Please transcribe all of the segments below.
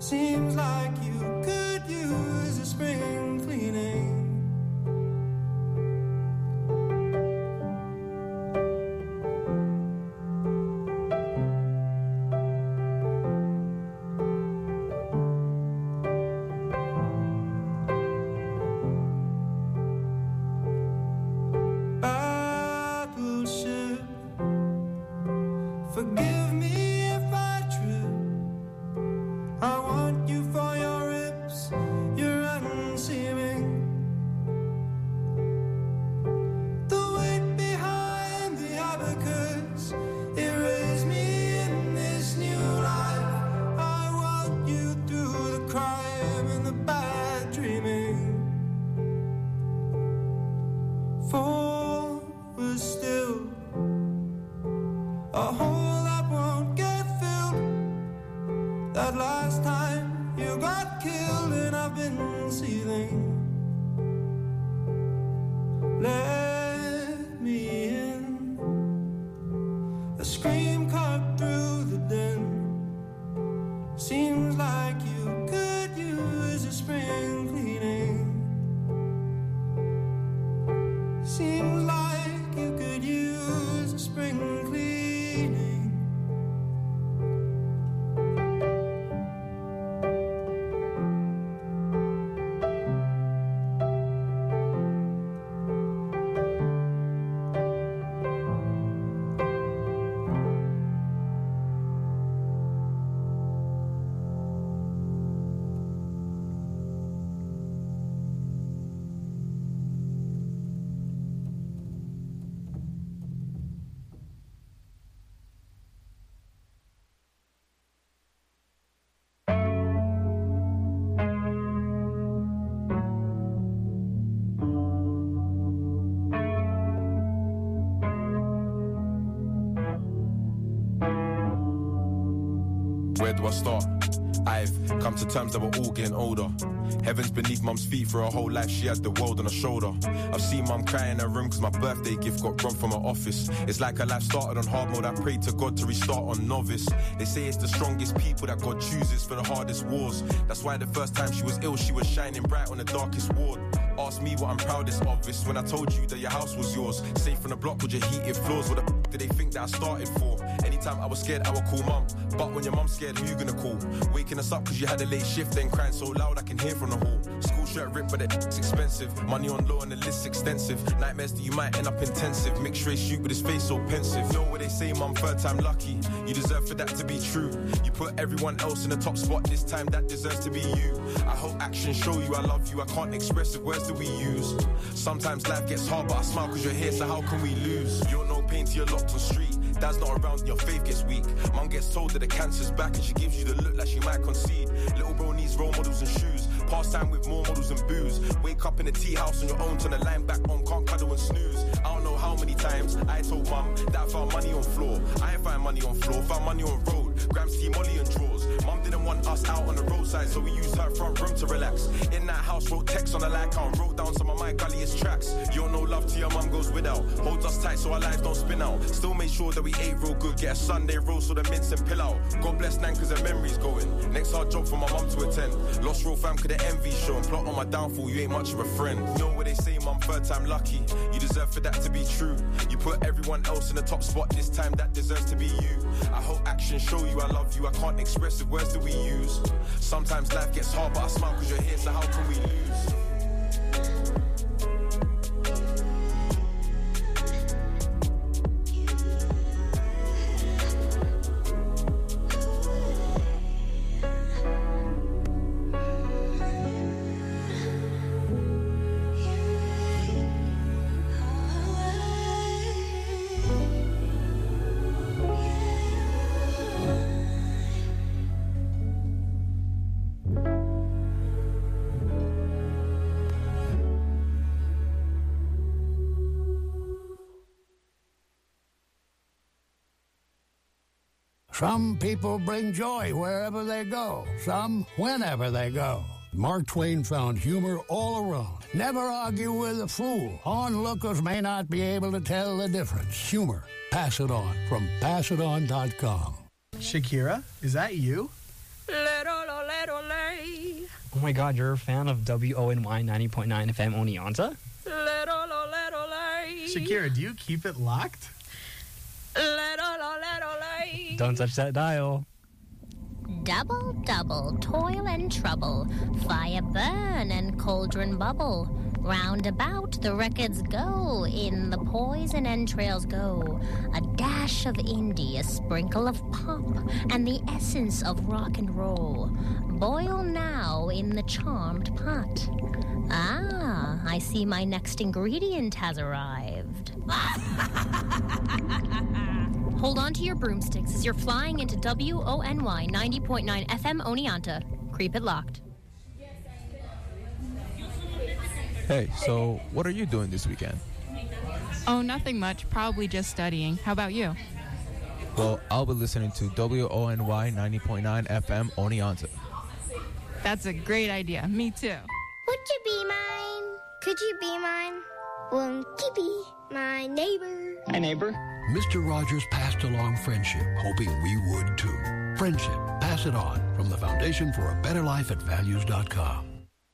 Seems like you could use a spring cleaning. Battleship, forgive me if I trip. I want you for your ribs, you're unseeming. The weight behind the abacus, erase me in this new life. I want you through the crime and the bad dreaming. Forward still, a hole that won't get filled. That last time you got killed and I've been seething. Let me in. A scream cut through the din. Seems like you could use a spring cleaning. Seems like you could use a spring cleaning. Where do I start? I've come to terms that we're all getting older. Heaven's beneath mum's feet for her whole life, she had the world on her shoulder. I've seen mum cry in her room cause my birthday gift got robbed from her office. It's like her life started on hard mode, I prayed to God to restart on novice. They say it's the strongest people that God chooses for the hardest wars. That's why the first time she was ill, she was shining bright on the darkest ward. Ask me what I'm proudest of, this when I told you that your house was yours. Safe from the block with your heated floors, what the f*** did they think that I started for? Anytime I was scared I would call mum, but when your mum's scared who you gonna call? Waking us up cause you had a late shift, then crying so loud I can hear from the hall. School shirt ripped but it's expensive, money on low and the list's extensive. Nightmares that you might end up intensive, mixed race shoot with his face so pensive. Know what they say mum, third time lucky, you deserve for that to be true. You put everyone else in the top spot, this time that deserves to be you. I hope actions show you I love you, I can't express it, words that we use. Sometimes life gets hard but I smile cause you're here, so how can we lose? You're no pain till you're locked on street. Dad's not around and your faith gets weak. Mum gets told that the cancer's back and she gives you the look like she might concede. Little bro needs role models and shoes, pass time with more models and booze. Wake up in the tea house on your own, turn the line back on, can't cuddle and snooze. I don't know how many times I told mum that I found money on floor. I ain't find money on floor, found money on road. Grams, tea, molly and drawers. Mum didn't want us out on the roadside, so we used her front room to relax. In that house, wrote text on the like count, wrote down some of my gulliest tracks. You don't know love till your mum goes without. Holds us tight so our lives don't spin out. Still made sure that we ate real good, get a Sunday roast so the mince and pill out. God bless Nan cause her memory's going. Next hard job for my mum to attend. Lost real fam cause the envy show and plot on my downfall, you ain't much of a friend. Know what they say mum, third time lucky, you deserve for that to be true. You put everyone else in the top spot, this time that deserves to be you. I hope actions show you I love you, I can't express the words that we use. Sometimes life gets hard but I smile cause you're here, so how can we lose? Some people bring joy wherever they go, some whenever they go. Mark Twain found humor all around. Never argue with a fool. Onlookers may not be able to tell the difference. Humor. Pass it on from passiton.com. Shakira, is that you? Little my God, you're a fan of WONY 90.9 FM Oneonta? Shakira, do you keep it locked? Don't touch that dial. Double, double, toil and trouble, fire burn and cauldron bubble. Round about the records go, in the poison entrails go. A dash of indie, a sprinkle of pop, and the essence of rock and roll. Boil now in the charmed pot. Ah, I see my next ingredient has arrived. Hold on to your broomsticks as you're flying into WONY 90.9 FM Oneonta. Creep it locked. Hey, so what are you doing this weekend? Oh, nothing much. Probably just studying. How about you? Well, I'll be listening to WONY 90.9 FM Oneonta. That's a great idea. Me too. Would you be mine? Could you be mine? Won't you be my neighbor? Hi, neighbor. Mr. Rogers passed along friendship, hoping we would too. Friendship, pass it on, from the Foundation for a Better Life at Values.com.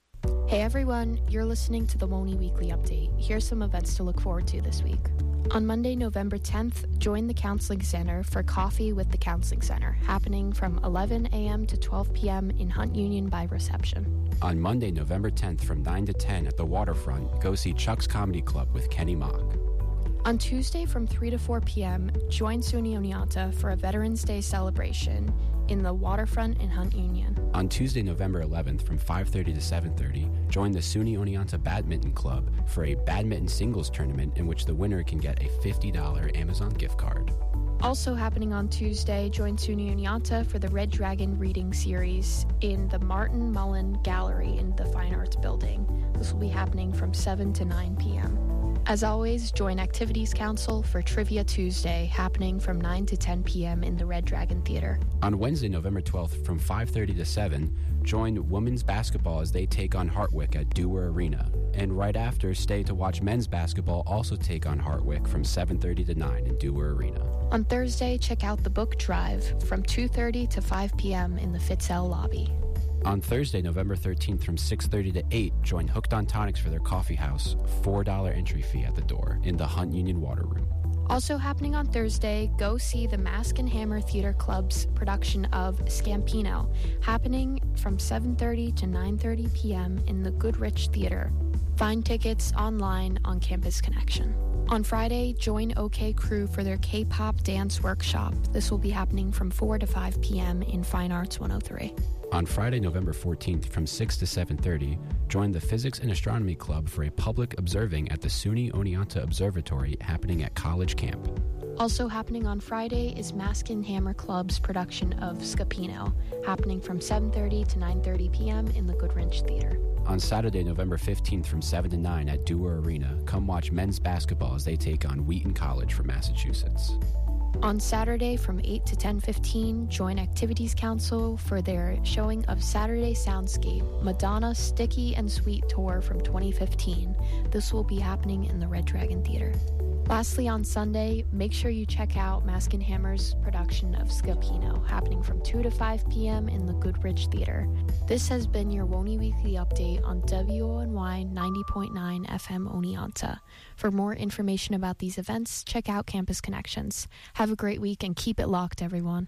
Hey everyone, you're listening to the WONY Weekly Update. Here's some events to look forward to this week. On Monday, November 10th, join the Counseling Center for Coffee with the Counseling Center, happening from 11 a.m. to 12 p.m. in Hunt Union by reception. On Monday, November 10th, from 9 to 10 at the Waterfront, go see Chuck's Comedy Club with Kenny Mock. On Tuesday from 3 to 4 p.m., join SUNY Oneonta for a Veterans Day celebration in the Waterfront in Hunt Union. On Tuesday, November 11th, from 5:30 to 7:30, join the SUNY Oneonta Badminton Club for a badminton singles tournament in which the winner can get a $50 Amazon gift card. Also happening on Tuesday, join SUNY Oneonta for the Red Dragon reading series in the Martin Mullen Gallery in the Fine Arts Building. This will be happening from 7 to 9 p.m. As always, join Activities Council for Trivia Tuesday, happening from 9 to 10 p.m. in the Red Dragon Theater. On Wednesday, November 12th, from 5:30 to 7, join women's basketball as they take on Hartwick at Dewar Arena. And right after, stay to watch men's basketball also take on Hartwick from 7:30 to 9 in Dewar Arena. On Thursday, check out the book drive from 2:30 to 5 p.m. in the Fitzell lobby. On Thursday, November 13th, from 6:30 to 8, join Hooked on Tonics for their coffee house, $4 entry fee at the door, in the Hunt Union Water Room. Also happening on Thursday, go see the Mask and Hammer Theater Club's production of Scampino, happening from 7:30 to 9:30 p.m. in the Goodrich Theater. Find tickets online on Campus Connection. On Friday, join OK Crew for their K-pop dance workshop. This will be happening from 4 to 5 p.m. in Fine Arts 103. On Friday, November 14th, from 6 to 7:30, join the Physics and Astronomy Club for a public observing at the SUNY Oneonta Observatory happening at College Camp. Also happening on Friday is Mask and Hammer Club's production of Scapino, happening from 7:30 to 9:30 p.m. in the Goodrich Theater. On Saturday, November 15th, from 7 to 9 at Dewar Arena, come watch men's basketball as they take on Wheaton College from Massachusetts. On Saturday from 8 to 10:15, join Activities Council for their showing of Saturday Soundscape, Madonna Sticky and Sweet Tour from 2015. This will be happening in the Red Dragon Theater. Lastly, on Sunday, make sure you check out Mask and Hammer's production of Scapino, happening from 2 to 5 p.m. in the Goodrich Theater. This has been your WONY Weekly Update on WONY 90.9 FM Oneonta. For more information about these events, check out Campus Connections. Have a great week and keep it locked, everyone.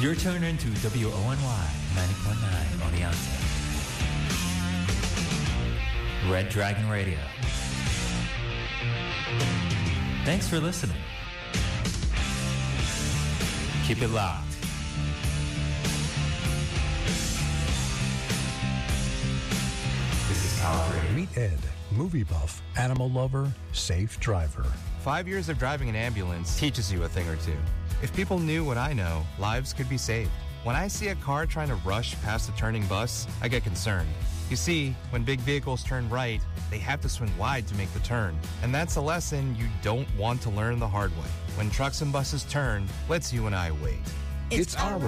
You're tuned into WONY 90.9 Oneonta. Red Dragon Radio. Thanks for listening. Keep it locked. This is Power Radio. Meet Ed, movie buff, animal lover, safe driver. 5 years of driving an ambulance teaches you a thing or two. If people knew what I know, lives could be saved. When I see a car trying to rush past a turning bus, I get concerned. You see, when big vehicles turn right, they have to swing wide to make the turn. And that's a lesson you don't want to learn the hard way. When trucks and buses turn, let's you and I wait. It's our